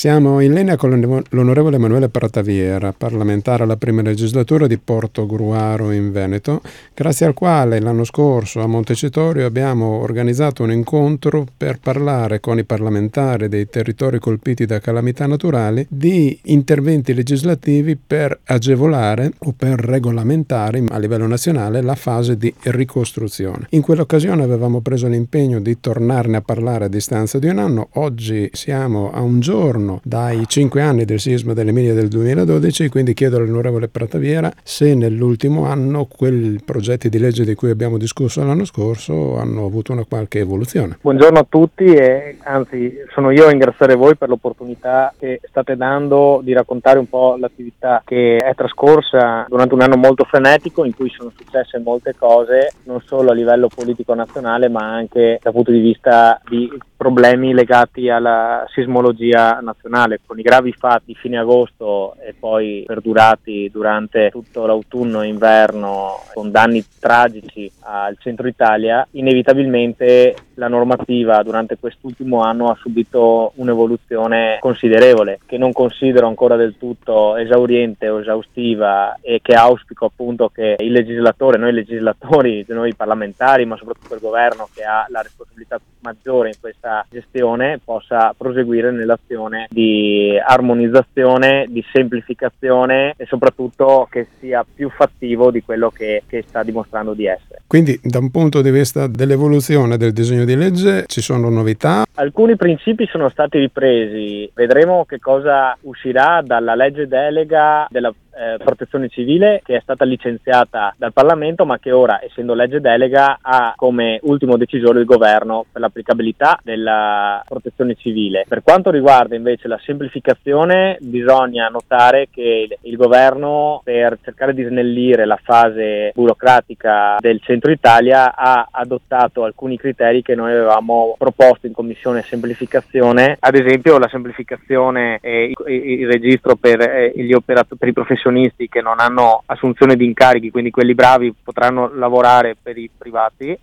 Siamo in linea con l'onorevole Emanuele Prattaviera, parlamentare alla prima legislatura di Portogruaro in Veneto, grazie al quale l'anno scorso a Montecitorio abbiamo organizzato un incontro per parlare con i parlamentari dei territori colpiti da calamità naturali di interventi legislativi per agevolare o per regolamentare a livello nazionale la fase di ricostruzione. In quell'occasione avevamo preso l'impegno di tornarne a parlare a distanza di un anno. Oggi siamo a un giorno dai 5 anni del sisma dell'Emilia del 2012, quindi chiedo all'onorevole Prattaviera se nell'ultimo anno quei progetti di legge di cui abbiamo discusso l'anno scorso hanno avuto una qualche evoluzione. Buongiorno a tutti e anzi sono io a ringraziare voi per l'opportunità che state dando di raccontare un po' l'attività che è trascorsa durante un anno molto frenetico in cui sono successe molte cose, non solo a livello politico nazionale ma anche dal punto di vista di problemi legati alla sismologia nazionale, con i gravi fatti fine agosto e poi perdurati durante tutto l'autunno e inverno con danni tragici al centro Italia. Inevitabilmente la normativa durante quest'ultimo anno ha subito un'evoluzione considerevole che non considero ancora del tutto esauriente o esaustiva e che auspico appunto che il legislatore, noi legislatori, noi parlamentari ma soprattutto il governo che ha la responsabilità maggiore in questa gestione possa proseguire nell'azione di armonizzazione, di semplificazione e soprattutto che sia più fattivo di quello che sta dimostrando di essere. Quindi da un punto di vista dell'evoluzione del disegno di legge ci sono novità? Alcuni principi sono stati ripresi, vedremo che cosa uscirà dalla legge delega della protezione civile che è stata licenziata dal Parlamento ma che ora, essendo legge delega, ha come ultimo decisore il governo per l'applicabilità della protezione civile. Per quanto riguarda invece la semplificazione, bisogna notare che il governo, per cercare di snellire la fase burocratica del centro Italia, ha adottato alcuni criteri che noi avevamo proposto in commissione semplificazione, ad esempio la semplificazione e il registro per gli operatori, per i professionisti che non hanno assunzione di incarichi, quindi quelli bravi potranno lavorare per i privati,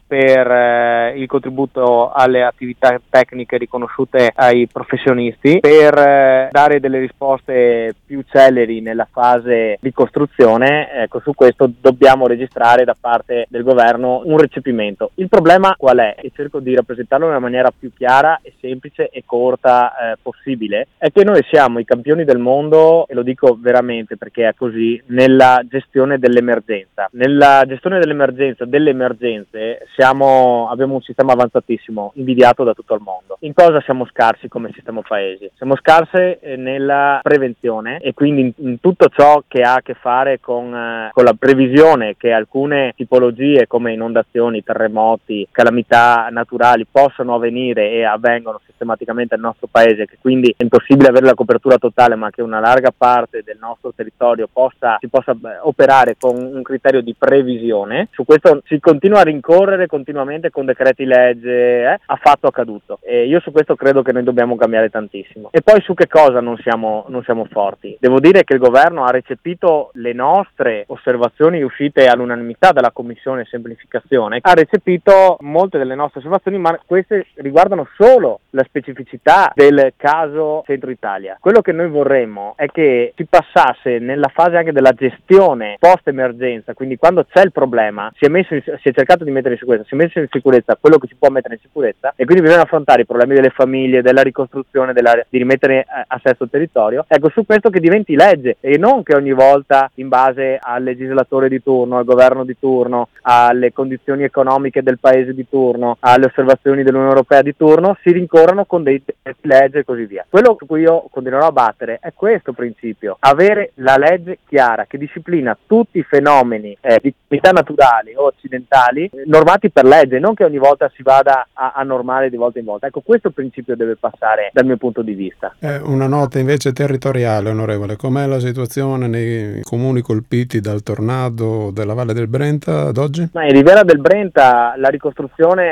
per il contributo alle attività tecniche riconosciute ai professionisti, per dare delle risposte più celeri nella fase di costruzione. Ecco, su questo dobbiamo registrare da parte del governo un recepimento. Il problema qual è? E cerco di rappresentarlo nella maniera più chiara e semplice e corta possibile, è che noi siamo i campioni del mondo, e lo dico veramente perché è così, nella gestione dell'emergenza. Nella gestione dell'emergenza, delle emergenze, abbiamo un sistema avanzatissimo, invidiato da tutto il mondo. In cosa siamo scarsi come sistema paese? Siamo scarsi nella prevenzione e quindi in tutto ciò che ha a che fare con la previsione che alcune tipologie come inondazioni, terremoti, calamità naturali possano avvenire e avvengono sistematicamente nel nostro paese, che quindi è impossibile avere la copertura totale ma che una larga parte del nostro territorio si possa operare con un criterio di previsione. Su questo si continua a rincorrere continuamente con decreti legge, ha fatto accaduto, e io su questo credo che noi dobbiamo cambiare tantissimo. E poi su che cosa non siamo forti? Devo dire che il governo ha recepito le nostre osservazioni uscite all'unanimità dalla commissione semplificazione, ha recepito molte delle nostre osservazioni, ma queste riguardano solo la specificità del caso centro Italia. Quello che noi vorremmo è che si passasse nella fase anche della gestione post emergenza, quindi quando c'è il problema si è cercato di mettere in sicurezza, si è messo in sicurezza quello che si può mettere in sicurezza, e quindi bisogna affrontare i problemi delle famiglie, della ricostruzione, di rimettere a sesto il territorio. Ecco, su questo che diventi legge e non che ogni volta, in base al legislatore di turno, al governo di turno, alle condizioni economiche del paese di turno, alle osservazioni dell'Unione Europea di turno, si rincorrano con dei legge e così via. Quello su cui io continuerò a battere è questo principio: avere la legge chiara che disciplina tutti i fenomeni di calamità naturali o accidentali normati per legge, non che ogni volta si vada a normare di volta in volta. Ecco, questo principio deve passare dal mio punto di vista. Una nota invece territoriale, onorevole: com'è la situazione nei comuni colpiti dal tornado della Valle del Brenta ad oggi? Ma in Riviera del Brenta la ricostruzione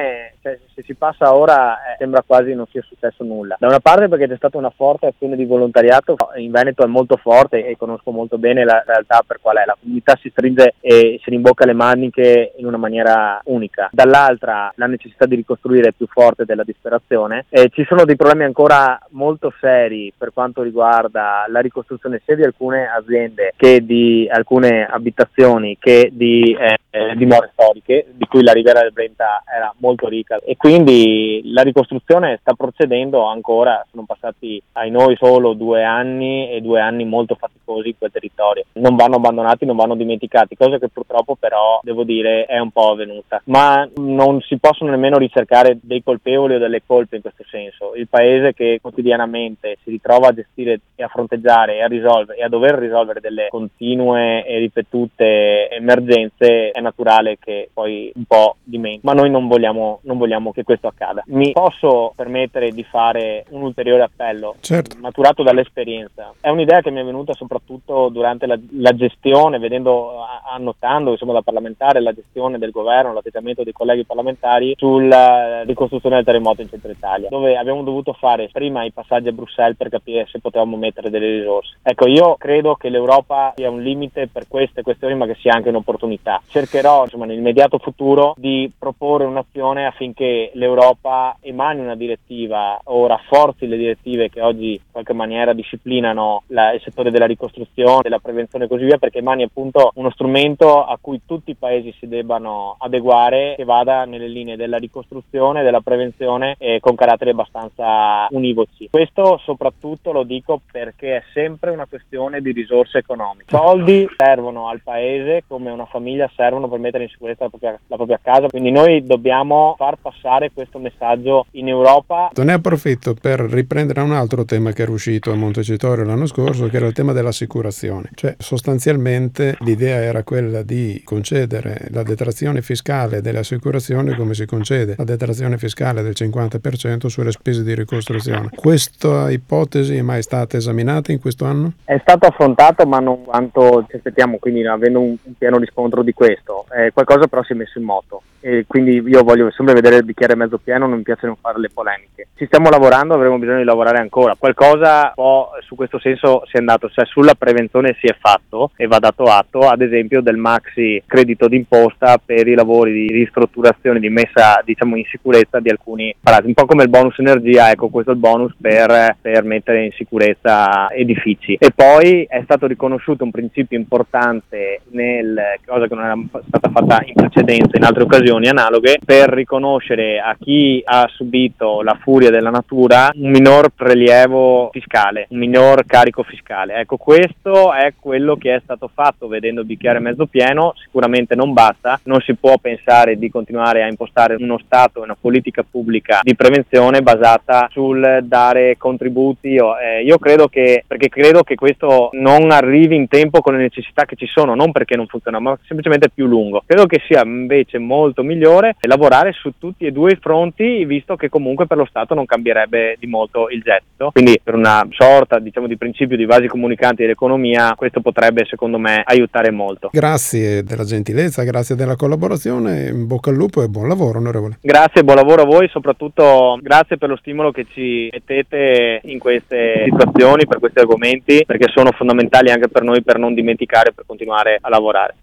cioè, se si passa ora sembra quasi non sia successo nulla. Da una parte perché c'è stata una forte azione di volontariato, in Veneto è molto forte e conosco molto bene la realtà per qual è, la comunità si stringe e si rimbocca le maniche in una maniera unica. Dall'altra la necessità di ricostruire è più forte della disperazione e ci sono dei problemi ancora molto seri per quanto riguarda la ricostruzione sia di alcune aziende che di alcune abitazioni che di dimore storiche, di cui la Riviera del Brenta era molto ricca, e quindi la ricostruzione sta procedendo ancora. Sono passati ai noi solo 2 anni e 2 anni molto faticosi in quel territorio. Non vanno abbandonati, non vanno dimenticati, cosa che purtroppo però devo dire è un po' avvenuta, ma non si possono nemmeno ricercare dei colpevoli o delle colpe in questo senso. Il paese che quotidianamente si ritrova a gestire e a fronteggiare e a risolvere e a dover risolvere delle continue e ripetute emergenze, è naturale che poi un po' dimentica, ma noi non vogliamo che questo accada. Mi posso permettere di fare un ulteriore appello, Certo. maturato dall'esperienza. È un'idea che mi è venuta soprattutto durante la gestione, annotando insomma da parlamentare la gestione del governo, l'atteggiamento dei colleghi parlamentari sulla ricostruzione del terremoto in Centro Italia, dove abbiamo dovuto fare prima i passaggi a Bruxelles per capire se potevamo mettere delle risorse. Ecco, io credo che l'Europa sia un limite per queste questioni, ma che sia anche un'opportunità. Cercherò insomma nell'immediato futuro di proporre un'azione affinché l'Europa emani una direttiva o rafforzi le direttive che oggi in qualche maniera disciplinano il settore della ricostruzione, della prevenzione e così via, perché emani appunto uno strumento a cui tutti i paesi si debbano adeguare, che vada nelle linee della ricostruzione, della prevenzione e con caratteri abbastanza univoci. Questo soprattutto lo dico perché è sempre una questione di risorse economiche. Soldi servono al paese come una famiglia servono per mettere in sicurezza la propria casa, quindi noi dobbiamo far passare questo messaggio in Europa. Ne approfitto per riprendere un altro tema che era uscito a Montecitorio l'anno scorso, che era il tema dell'assicurazione. Cioè sostanzialmente l'idea era quella di concedere la detrazione fiscale delle assicurazioni come si concede la detrazione fiscale del 50% sulle spese di ricostruzione. Questa ipotesi è mai stata esaminata in questo anno? È stato affrontato, ma non quanto ci aspettiamo, quindi avendo un pieno riscontro di questo. Qualcosa però si è messo in moto e quindi io voglio sempre vedere il bicchiere mezzo pieno, non mi piace non fare le polemiche. Ci stiamo lavorando, avremo bisogno di lavorare ancora. Qualcosa un po' su questo senso si è andato, cioè sulla prevenzione si è fatto e va dato atto, ad esempio del maxi credito d'imposta per i lavori di ristrutturazione, di messa diciamo in sicurezza di alcuni palazzi, un po' come il bonus energia. Ecco, questo è il bonus per mettere in sicurezza edifici. E poi è stato riconosciuto un principio importante cosa che non era stata fatta in precedenza in altre occasioni analoghe, per riconoscere a chi ha subito la furia della natura un minor prelievo fiscale, un minor carico fiscale. Ecco, questo è quello che è stato fatto vedendo il bicchiere mezzo pieno. Sicuramente non basta, non si può pensare di continuare a impostare uno Stato e una politica pubblica di prevenzione basata sul dare contributi. Io credo che questo non arrivi in tempo con le necessità che ci sono, non perché non funziona, ma semplicemente più lungo. Credo che sia invece molto migliore lavorare su tutti e due i fronti, visto che comunque per lo Stato non cambierebbe di molto il gettito. Quindi per una sorta diciamo di principio di vasi comunicanti dell'economia, questo potrebbe secondo me aiutare molto. Grazie della gentilezza, grazie della collaborazione, in bocca al lupo e buon lavoro onorevole. Grazie, buon lavoro a voi, soprattutto grazie per lo stimolo che ci mettete in queste situazioni, per questi argomenti, perché sono fondamentali anche per noi per non dimenticare, per continuare a lavorare.